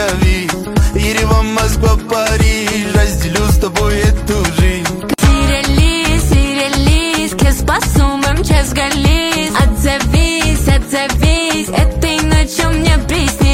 Тель-Авив, Ереван, Москва, Париж, разделю с тобой эту жизнь. Сирелис, я спасу, мчась Галис. Отзовись, этой ночью мне приснись.